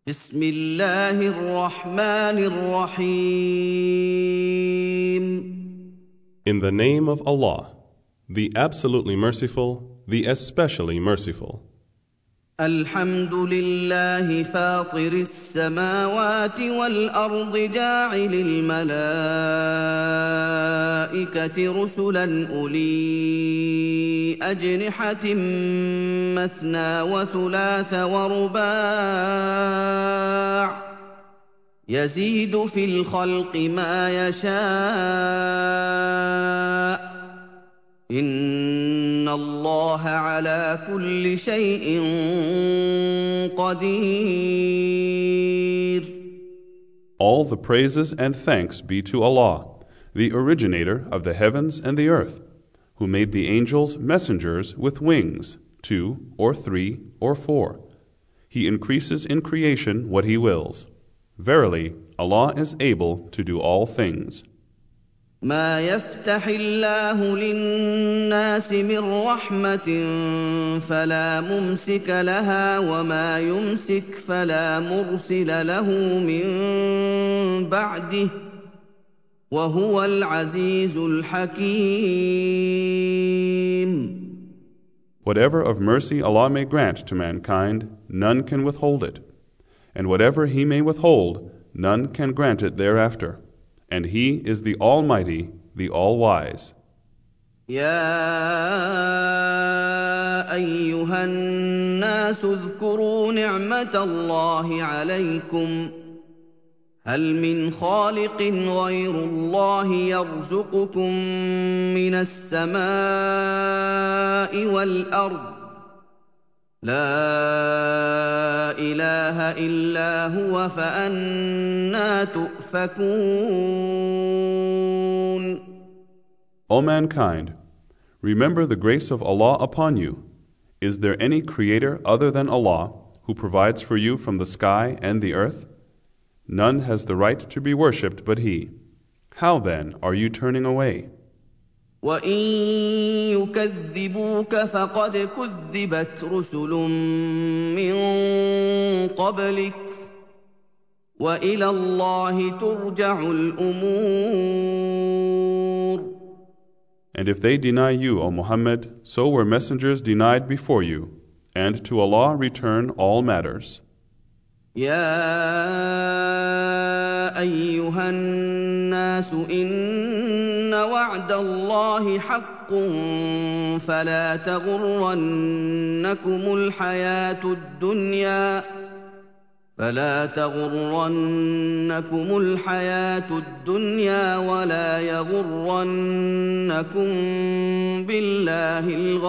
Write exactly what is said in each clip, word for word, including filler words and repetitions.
بسم الله الرحمن الرحيم. In the name of Allah, the absolutely merciful, the especially merciful. الحمد لله فاطر السماوات والأرض جاعل الملائكة رسلا أولي أجنحة مثنى وثلاث ورباع يزيد في الخلق ما يشاء إن الله على كل شيء قدير. All the praises and thanks be to Allah, the originator of the heavens and the earth, who made the angels messengers with wings, two or three or four. He increases in creation what He wills. Verily, Allah is able to do all things. ما يفتح الله للناس من رحمة فلا ممسك لها وما يمسك فلا مرسل له من بعده وهو العزيز الحكيم. Whatever of mercy Allah may grant to mankind, none can withhold it. And whatever He may withhold, none can grant it thereafter. And He is the Almighty, the All-Wise. يا أيها الناس اذكروا نعمة الله عليكم هل من خالق غير الله يرزقكم من السماء والأرض لا إله إلا هو فأنى تؤفكون. O mankind, remember the grace of Allah upon you. Is there any creator other than Allah who provides for you from the sky and the earth? None has the right to be worshipped but He. How then are you turning away? وَإِن يُكَذِّبُوكَ فَقَدْ كُذِّبَتْ رُسُلٌ مِّن قَبْلِكَ وَإِلَى اللَّهِ تُرْجَعُ الْأُمُورُ. And if they deny you, O Muhammad, so were messengers denied before you, and to Allah return all matters. يا أيها الناس إن وعد الله حق فلا تغرنكم الحياة الدنيا فلا تغرنكم الحياة الدنيا ولا يغرنكم بالله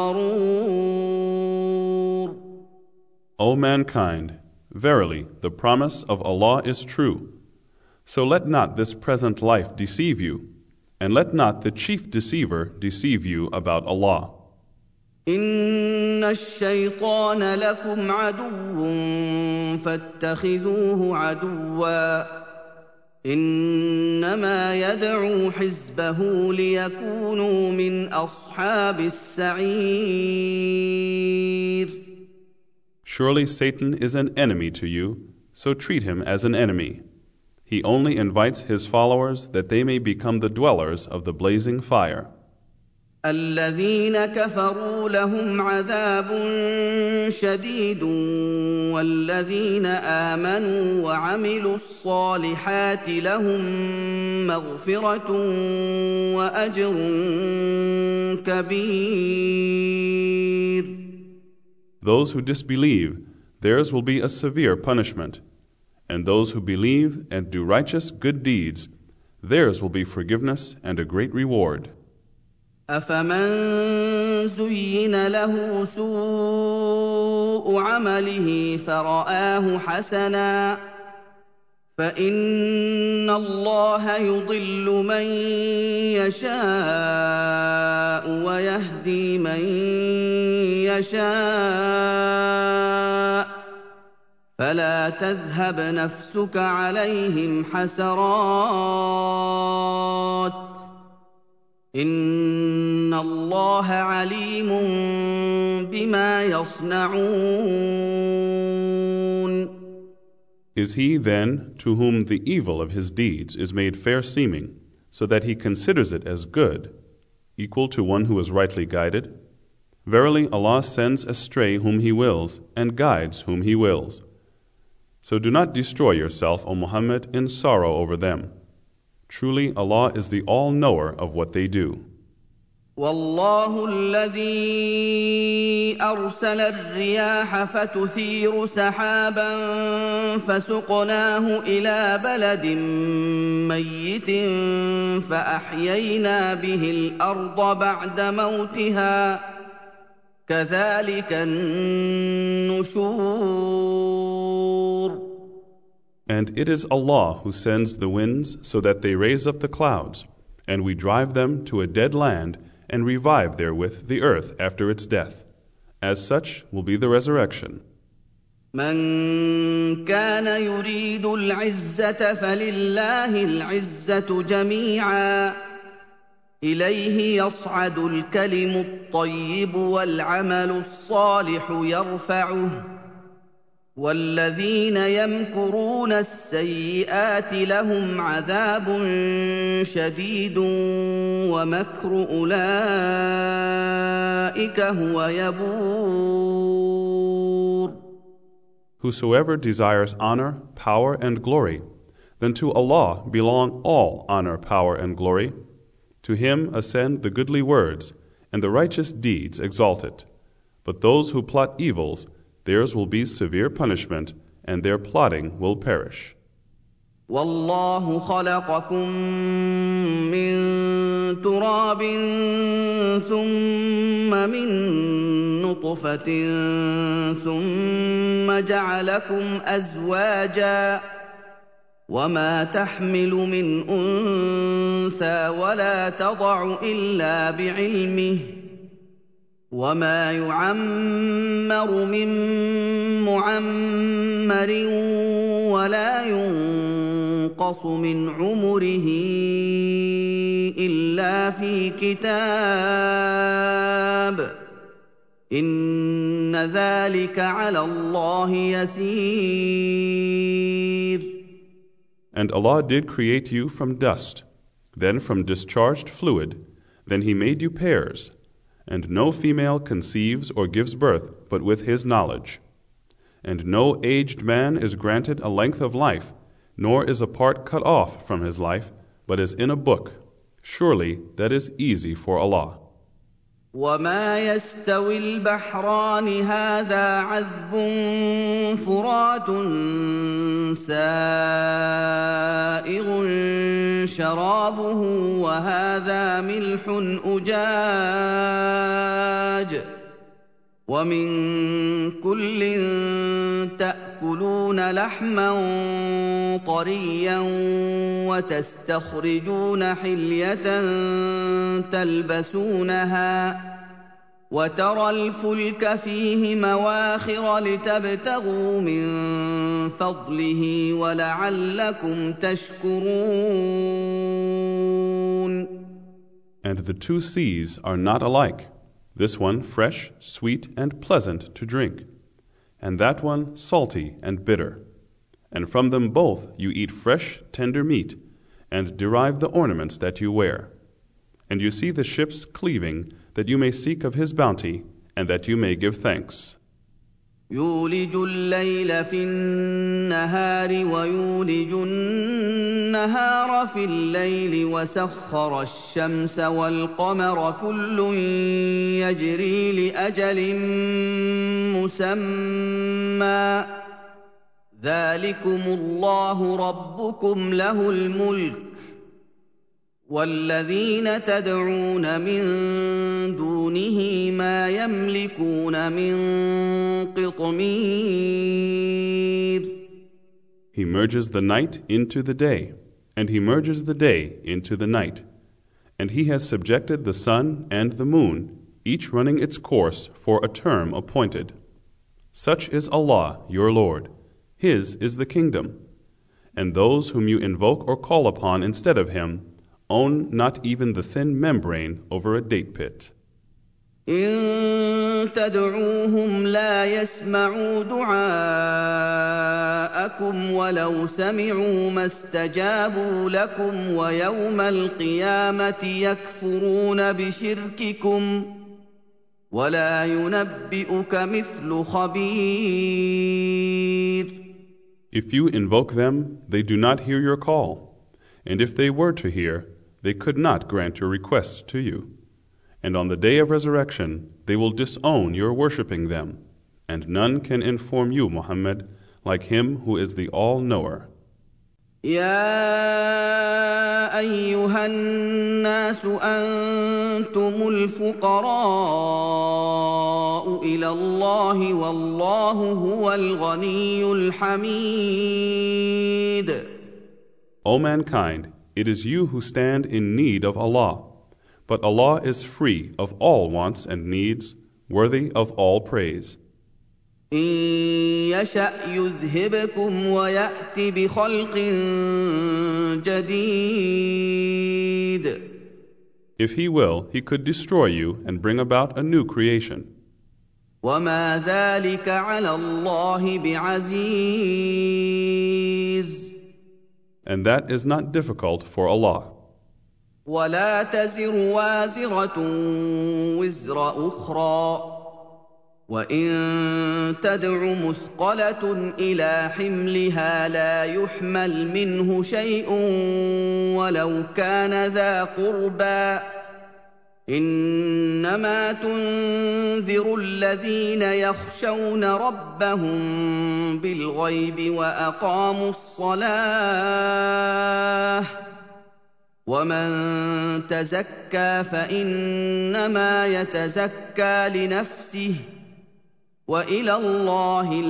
الغرور. O mankind, verily, the promise of Allah is true. So let not this present life deceive you, and let not the chief deceiver deceive you about Allah. إن الشيطان لكم عدو فاتخذوه عدوا إنما يدعو حزبه ليكونوا من أصحاب السعير. Surely Satan is an enemy to you, so treat him as an enemy. He only invites his followers that they may become the dwellers of the blazing fire. الذين كفروا لهم عذاب شديد والذين آمنوا وعملوا الصالحات لهم مغفرة وأجر كبير. Those who disbelieve, theirs will be a severe punishment. And those who believe and do righteous good deeds, theirs will be forgiveness and a great reward. أفمن زين له سوء عمله فرآه حسنا فإن الله يضل من يشاء ويهدي من يشاء فلا تذهب نفسك عليهم حسرات إن الله عليم بما يصنعون. Is he then to whom the evil of his deeds is made fair seeming, so that he considers it as good, equal to one who is rightly guided? Verily Allah sends astray whom He wills, and guides whom He wills. So do not destroy yourself, O Muhammad, in sorrow over them. Truly Allah is the all-knower of what they do. والله الذي أرسل الرياح فتثير سحابا فسقناه إلى بلد ميت فأحيينا به الأرض بعد موتها كذلك النشور. And it is Allah who sends the winds so that they raise up the clouds, and we drive them to a dead land and revive therewith the earth after its death. As such will be the resurrection. من كان يريد العزة فلله العزة جميعا إليه يصعد الكلم الطيب والعمل الصالح يرفعه والذين يمكرون السيئات لهم عذاب شديد ومكر أولئك هو يبور. Whosoever desires honor, power, and glory, then to Allah belong all honor, power, and glory. To Him ascend the goodly words, and the righteous deeds exalted. But those who plot evils, theirs will be severe punishment, and their plotting will perish. والله خلقكم من تراب ثم من نطفة ثم جعلكم أزواجا وما تحمل من أنثى ولا تضع إلا بعلمه وما يعمر من معمر ولا ينقص من عمره إلا في كتاب إن ذلك على الله يسير. And Allah did create you from dust, then from discharged fluid, then He made you pairs, and no female conceives or gives birth but with His knowledge. And no aged man is granted a length of life, nor is a part cut off from his life, but is in a book. Surely that is easy for Allah. وما يستوي البحران هذا عذب فرات سائغ شرابه وهذا ملح أجاج ومن كل تأكلون لحما طريا وتستخرجون حلية تلبسونها وترى الفلك فيه مواخر لتبتغوا من فضله ولعلكم تشكرون. And the two seas are not alike. This one fresh, sweet, and pleasant to drink, and that one salty and bitter. And from them both you eat fresh, tender meat, and derive the ornaments that you wear. And you see the ships cleaving, that you may seek of His bounty, and that you may give thanks. يولج الليل في النهار ويولج النهار في الليل وسخر الشمس والقمر كل يجري لأجل مسمى ذلكم الله ربكم له الملك والذين تدعون من دونه ما يملكون من قطمير. He merges the night into the day, and He merges the day into the night. And He has subjected the sun and the moon, each running its course for a term appointed. Such is Allah, your Lord. His is the kingdom. And those whom you invoke or call upon instead of Him own not even the thin membrane over a date pit. إن تدعوهم لا يسمعوا دعاءكم ولو سمعوا ما استجابوا لكم ويوم القيامة يكفرون بشرككم ولا ينبئك مثل خبير. If you invoke them, they do not hear your call, and if they were to hear, they could not grant your requests to you. And on the day of resurrection, they will disown your worshipping them, and none can inform you, Muhammad, like him who is the all-knower. يا أيها الناس أنتم الفقراء إلى الله والله هو الغني الحميد. O mankind, it is you who stand in need of Allah, but Allah is free of all wants and needs, worthy of all praise. إن يشأ يذهبكم ويأت بخلق جديد. If He will, He could destroy you and bring about a new creation. وما ذلك على الله بعزيز. And that is not difficult for Allah. ولا تزر وازرة وزر أخرى وإن تدع مثقلة إلى حملها لا يحمل منه شيء ولو كان ذا قربى إنما تنذر الذين يخشون ربهم بالغيب وأقاموا الصلاة ومن تزكى فإنما يتزكى لنفسه وإلى الله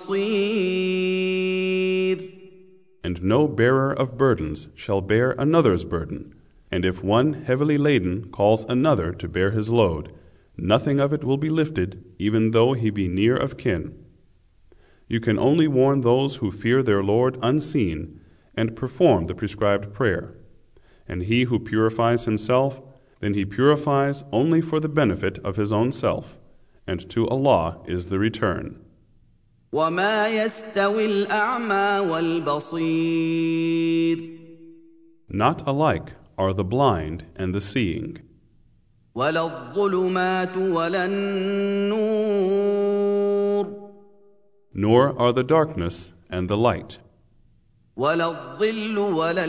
المصير. And no bearer of burdens shall bear another's burden, and if one heavily laden calls another to bear his load, nothing of it will be lifted, even though he be near of kin. You can only warn those who fear their Lord unseen and perform the prescribed prayer. And he who purifies himself, then he purifies only for the benefit of his own self, and to Allah is the return. وما يستوي الأعمى والبصير. Not alike are the blind and the seeing. ولا الظلمات ولا النور. Nor are the darkness and the light. ولا الظل ولا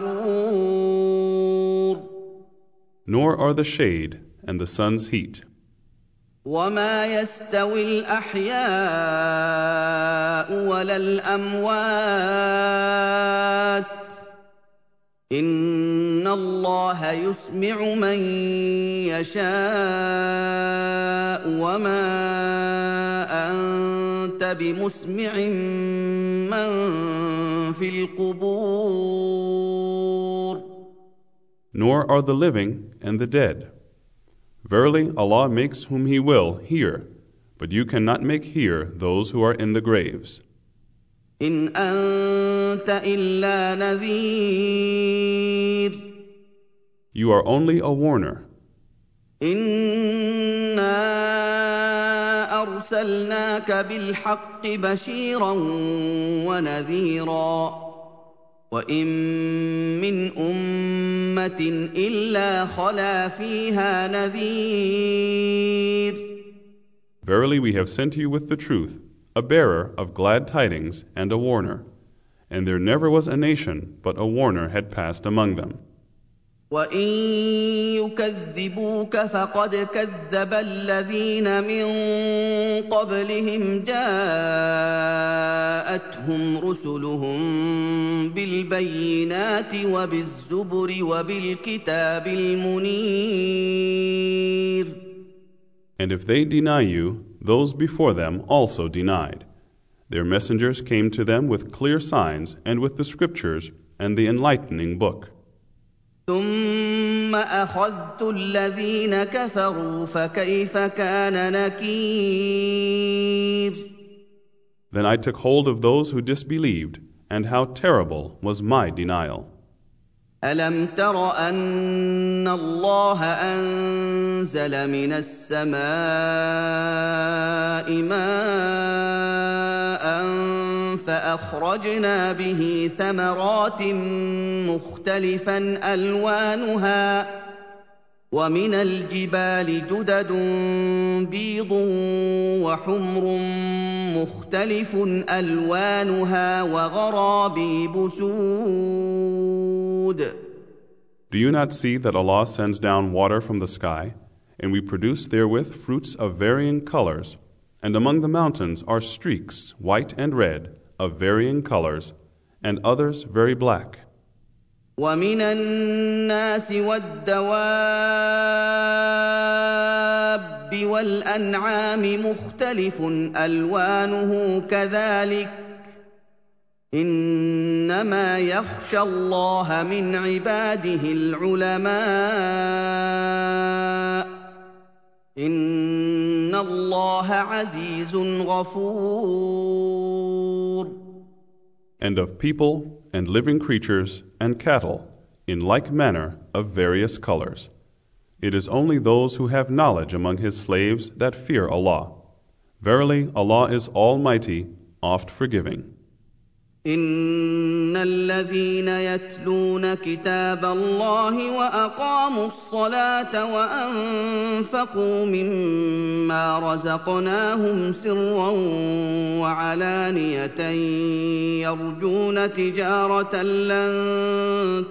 الحرور. Nor are the shade and the sun's heat. وما يستوي الأحياء ولا الأموات إن الله يسمع من يشاء وما أنت بمسمع من في القبور. Nor are the living and the dead. Verily, Allah makes whom He will hear, but you cannot make hear those who are in the graves. إن أنت إلا نذير. You are only a warner. إنا أرسلناك بالحق بشيرا ونذيرا وإن من أمة إلا خلا فيها نذير. Verily, we have sent you with the truth, a bearer of glad tidings and a warner, and there never was a nation but a warner had passed among them. وَإِن يُكَذِّبُوكَ فَقَدْ كَذَّبَ الَّذِينَ مِن قَبْلِهِمْ جَاءَتْهُمْ رُسُلُهُم بِالْبَيِّنَاتِ وَبِالزُّبُرِ وَبِالْكِتَابِ الْمُنِيرِ. And if they deny you, those before them also denied. Their messengers came to them with clear signs and with the scriptures and the enlightening book. ثم أخذت الذين كفروا فكيف كان نكير. Then I took hold of those who disbelieved, and how terrible was my denial. ألم تر أن الله أنزل من السماء ماء فأخرجنا به ثمرات مختلفا ألوانها ومن الجبال جدد بيض وحمر مختلف ألوانها وغرابيب سود. Do you not see that Allah sends down water from the sky, and we produce therewith fruits of varying colors, and among the mountains are streaks, white and red, of varying colors, and others very black. ومن الناس والدواب والأنعام مختلف ألوانه كذلك إنما يخشى الله من عباده العلماء إن الله عزيز غفور. And of people and living creatures and cattle in like manner of various colors. It is only those who have knowledge among His slaves that fear Allah. Verily, Allah is Almighty, oft forgiving. إن الذين يتلون كتاب الله وأقاموا الصلاة وأنفقوا مما رزقناهم سرا وعلانية يرجون تجارة لن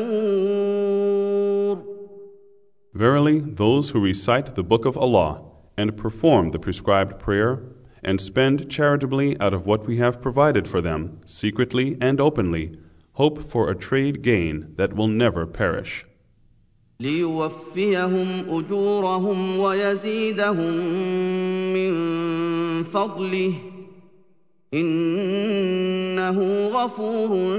تبور. Verily, those who recite the book of Allah and perform the prescribed prayer and spend charitably out of what we have provided for them, secretly and openly, hope for a trade gain that will never perish. ليوفيهم أجورهم ويزيدهم من فضله إنه غفور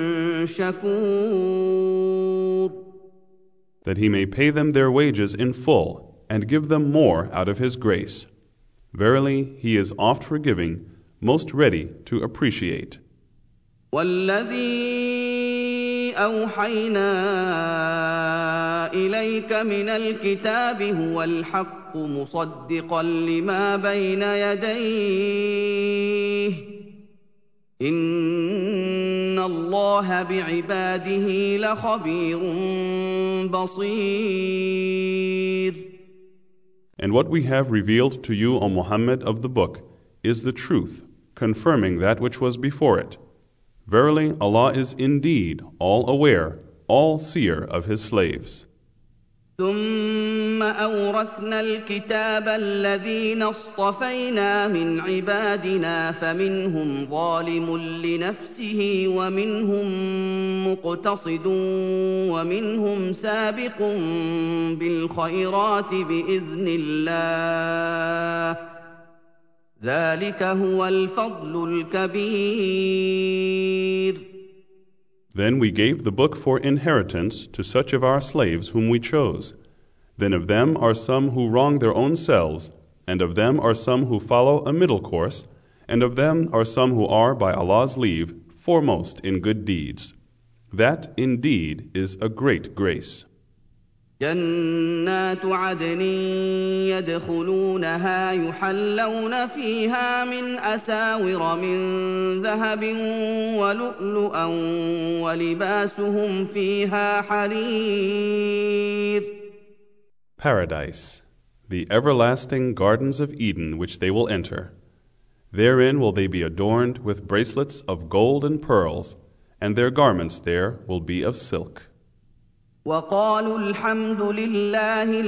شكور. That He may pay them their wages in full and give them more out of His grace. Verily, He is oft forgiving, most ready to appreciate. والذي أوحينا إليك من الكتاب هو الحق مصدقا لما بين يديه إن الله بعباده لخبير بصير. And what we have revealed to you, O Muhammad, of the book, is the truth, confirming that which was before it. Verily, Allah is indeed all aware, all seer of His slaves. ثم أورثنا الكتاب الذين اصطفينا من عبادنا فمنهم ظالم لنفسه ومنهم مقتصد ومنهم سابق بالخيرات بإذن الله ذلك هو الفضل الكبير. Then we gave the book for inheritance to such of our slaves whom we chose. Then of them are some who wrong their own selves, and of them are some who follow a middle course, and of them are some who are, by Allah's leave, foremost in good deeds. That, indeed, is a great grace. جنات عدن يدخلونها يحلون فيها من أساور من ذهب ولؤلؤا ولباسهم فيها حرير. Paradise, the everlasting gardens of Eden which they will enter. Therein will they be adorned with bracelets of gold and pearls, and their garments there will be of silk. وقالوا الحمد لله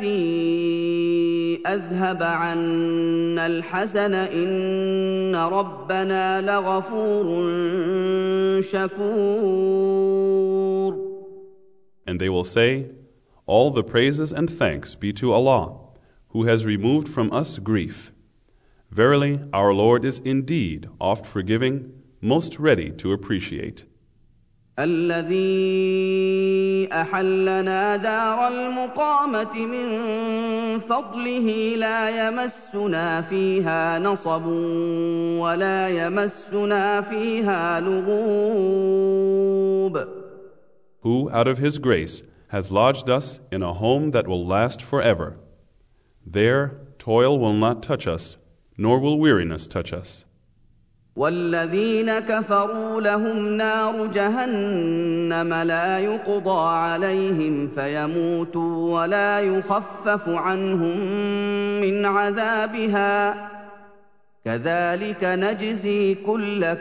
الذي أذهب عنا الحزن إن ربنا لغفور شكور. And they will say, all the praises and thanks be to Allah, who has removed from us grief. Verily, our Lord is indeed oft forgiving, most ready to appreciate. الذي أحلنا دار المقامة من فضله لا يمسنا فيها نصب ولا يمسنا فيها لغوب. who out of His grace has lodged us in a home that will last forever. There toil will not touch us, nor will weariness touch us. والذين كفروا لهم نار جهنم لا يقضى عليهم فيموتوا ولا يخفف عنهم من عذابها كذلك نجزي كل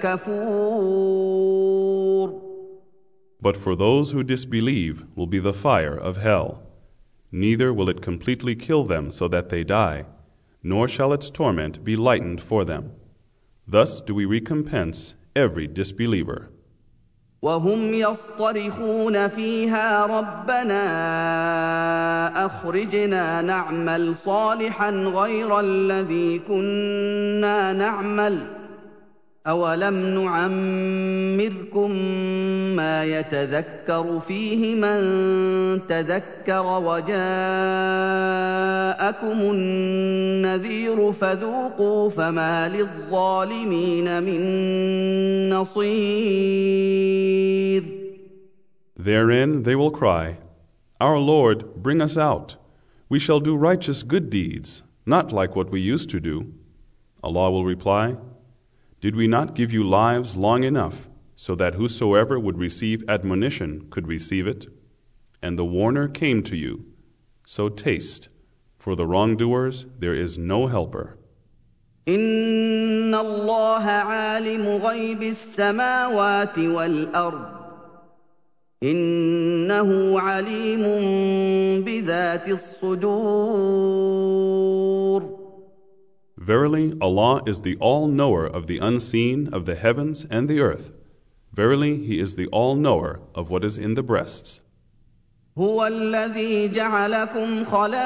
كفور. But for those who disbelieve will be the fire of hell. Neither will it completely kill them so that they die, nor shall its torment be lightened for them. Thus do we recompense every disbeliever. وهم يصطرخون فيها ربنا أخرجنا نعمل صالحا غير الذي كنا نعمل أولم نعمركم ما يتذكر فيه من تذكر وجاءكم النذير فذوقوا فما للظالمين من نصير. Therein they will cry, Our Lord, bring us out. We shall do righteous good deeds, not like what we used to do. Allah will reply, Did we not give you lives long enough so that whosoever would receive admonition could receive it? And the warner came to you. So taste, for the wrongdoers there is no helper. إن الله عالم غيب السماوات والأرض إنه عليم بذات الصدور. Verily, Allah is the all-knower of the unseen of the heavens and the earth. Verily, He is the all-knower of what is in the breasts. هو الذي جعلكم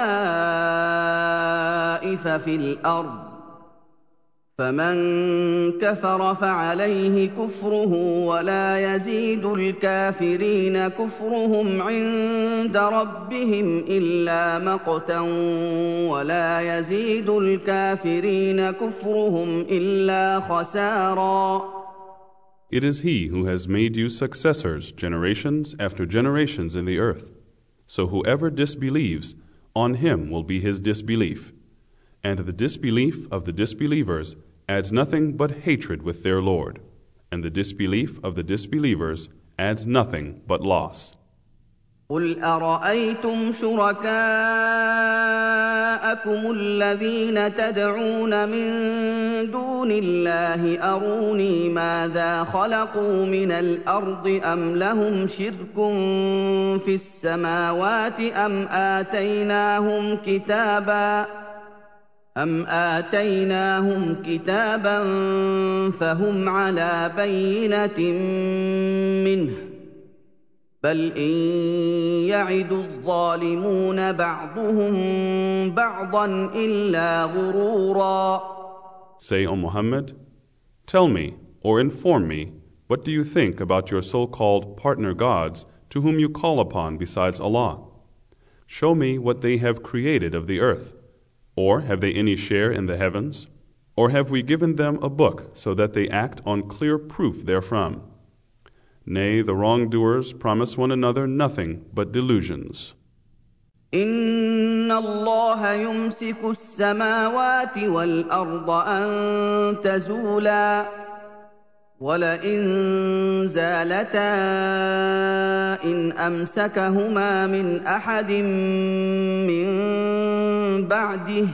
خلائف في الأرض فمن كفر فعليه كفره ولا يزيد الكافرين كفرهم عند ربهم إلا مقتا ولا يزيد الكافرين كفرهم إلا خسارا. It is He who has made you successors generations after generations in the earth. So whoever disbelieves, on him will be his disbelief. And the disbelief of the disbelievers adds nothing but hatred with their Lord, and the disbelief of the disbelievers adds nothing but loss. قل أرأيتم شركاءكم الذين تدعون من دون الله أروني ماذا خلقوا من الأرض أم لهم شرك في السماوات أم آتيناهم كتابا أم آتيناهم كتابا فهم على بينة منه بل إن يعد الظالمون بعضهم بعضا إلا غرورا. Say, O Muhammad, tell me or inform me, what do you think about your so-called partner gods to whom you call upon besides Allah? Show me what they have created of the earth. Or have they any share in the heavens? Or have we given them a book so that they act on clear proof therefrom? Nay, the wrongdoers promise one another nothing but delusions. إن الله يمسك السماوات والأرض أن تزولا ولئن زالتا إن أمسكهما من أحد من بعده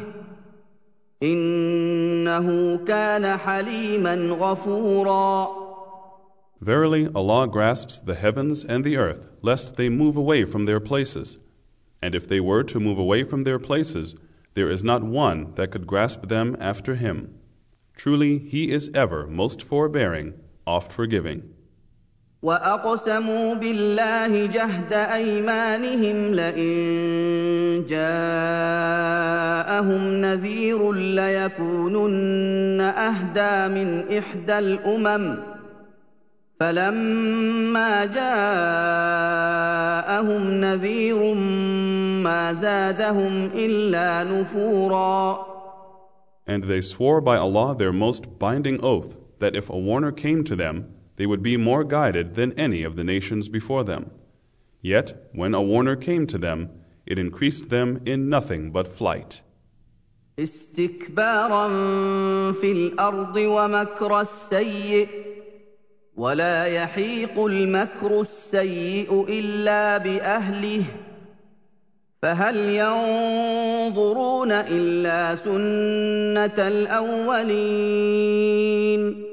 إنه كان حليما غفورا. Verily, Allah grasps the heavens and the earth, lest they move away from their places. And if they were to move away from their places, there is not one that could grasp them after Him. Truly, He is ever most forbearing, oft forgiving. وأقسموا بالله جهد أيمانهم لئن جاءهم نذير ليكونن أهدى من إحدى الأمم فلما جاءهم نذير ما زادهم إلا نفورا. And they swore by Allah their most binding oath that if a warner came to them, they would be more guided than any of the nations before them. Yet, when a warner came to them, it increased them in nothing but flight. استكبارا في الأرض ومكر السيء ولا يحيق المكر السيء إلا بأهله فهل ينظرون إلا سنة الأولين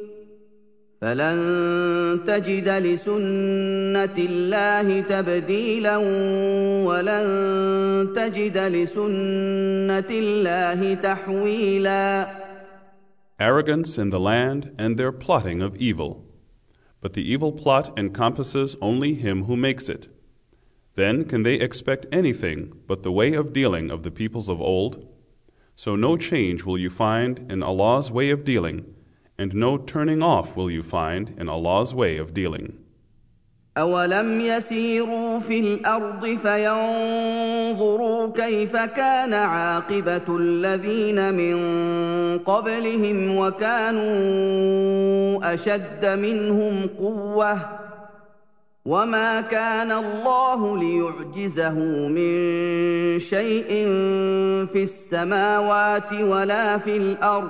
فلن تجد لسنة الله تبديلا ولن تجد لسنة الله تحويلا. Arrogance in the land and their plotting of evil. But the evil plot encompasses only him who makes it. Then can they expect anything but the way of dealing of the peoples of old? So no change will you find in Allah's way of dealing, and no turning off will you find in Allah's way of dealing. أَوَلَمْ يَسِيرُوا فِي الْأَرْضِ فَيَنظُرُوا كَيْفَ كَانَ عَاقِبَةُ الَّذِينَ مِن قَبْلِهِمْ وَكَانُوا أَشَدَّ مِنْهُمْ قُوَّةً وَمَا كَانَ اللَّهُ لِيُعْجِزَهُ مِن شَيْءٍ فِي السَّمَاوَاتِ وَلَا فِي الْأَرْضِ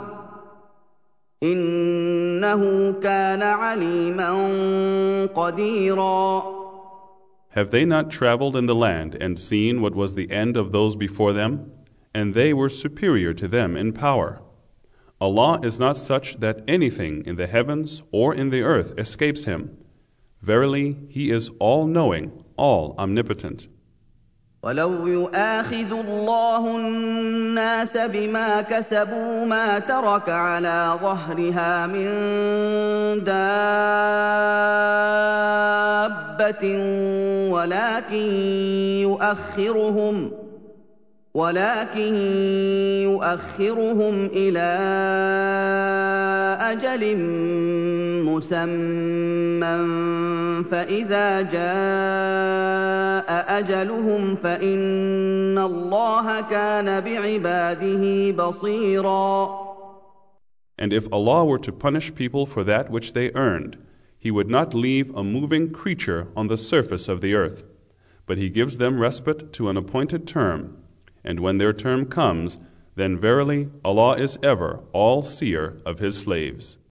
إِنَّهُ كَانَ عَلِيمًا قَدِيرًا. Have they not traveled in the land and seen what was the end of those before them? And they were superior to them in power. Allah is not such that anything in the heavens or in the earth escapes Him. Verily, He is all-knowing, all-omnipotent. وَلَوْ يُؤَاخِذُ اللَّهُ النَّاسَ بِمَا كَسَبُوا مَا تَرَكَ عَلَى ظَهْرِهَا مِن دَابَّةٍ وَلَكِن يُؤَخِّرُهُمْ ولكن يؤخرهم إلى أجل مسمى فإذا جاء أجلهم فإن الله كان بعباده بصيرا. And if Allah were to punish people for that which they earned, He would not leave a moving creature on the surface of the earth, but He gives them respite to an appointed term. And when their term comes, then verily Allah is ever all-seer of His slaves.